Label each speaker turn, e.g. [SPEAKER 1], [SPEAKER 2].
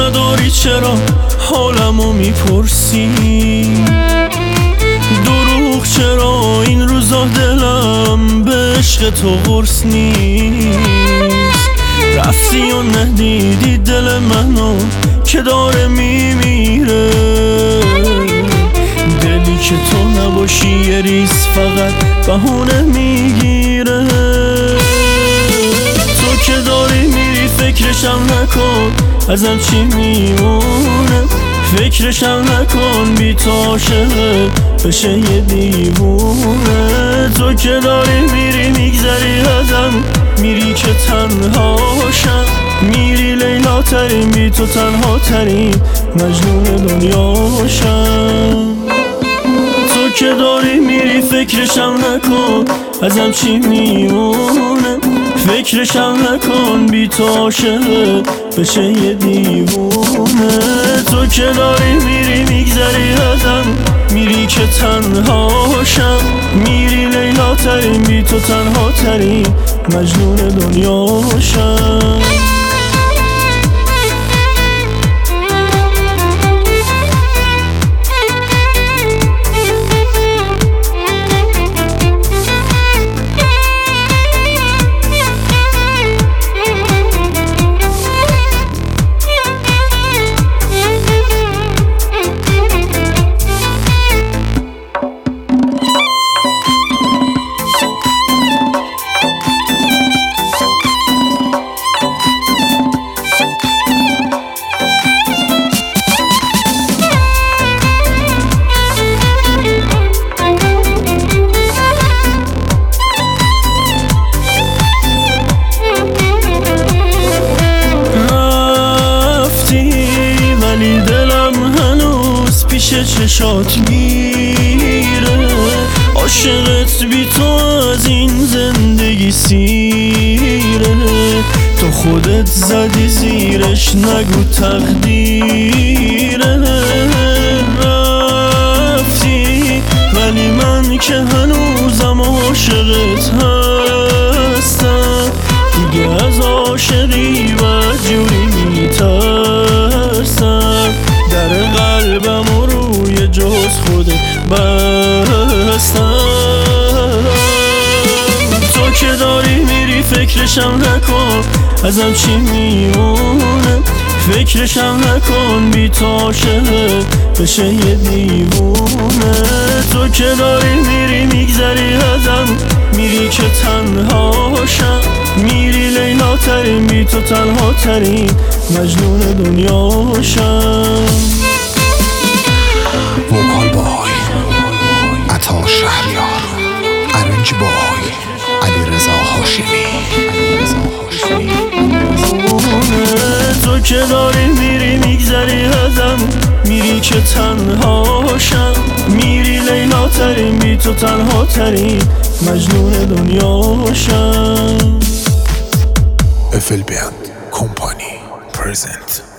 [SPEAKER 1] نداری چرا حالمو میپرسی؟ دروغ چرا این روزا دلم به عشق تو قرص نیست؟ رفتی و ندیدی دل منو که داره میمیره، دلی که تو نباشی یه ریز فقط بهونه میگیره. تو که داری میری فکرشم نکن ازم چی میمونه، فکرشم نکن بی تو عاشقه بشه یه دیوونه. تو که داری میری میگذری ازم، میری که تنهاشم، میری لیلا ترین بی تو تنها ترین مجنون دنیاشم. تو که داری میری فکرشم نکن ازم چی میمونه، فکرشم نکن بی تو عاشقه بشه یه دیوونه. تو که داری میری میگذری ازم، میری که تنهاشم، میری لیلا ترین بی تو تنها ترین مجنون دنیاشم. ولی دلم هنوز پیش چشات میره، عاشقت بی تو از این زندگی سیره. تو خودت زدی زیرش نگو تقدیره. رفتی ولی من که هنوزم عاشقت هستم، دیگه از عاشقی بدجوری میترسم. در قلبم و روی جز خودت بستم. تو که داری میری فکرشم نکن ازم چی میمونه، فکرشم نکن بی تو عاشقه بشه یه دیوونه. تو که داری میری میگذری ازم، میری که تنهاشم، میری لیلا ترین بی تو تنها ترین مجنون دنیاشم.
[SPEAKER 2] وکال بای عطا شهریار، ارنج بای علیرضا هاشمی.
[SPEAKER 1] تو که داری میری میگذری ازم، میری که تنهاشم، میری لیلا ترین بی تو تنها ترین مجنون دنیاشم.
[SPEAKER 2] افل بیند کمپانی پرزنت.